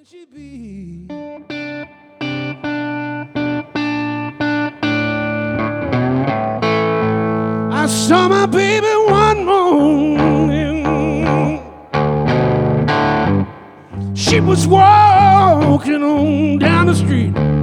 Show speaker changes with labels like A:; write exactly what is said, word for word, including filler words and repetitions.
A: she be? I saw my baby one morning. She was walking on down the street.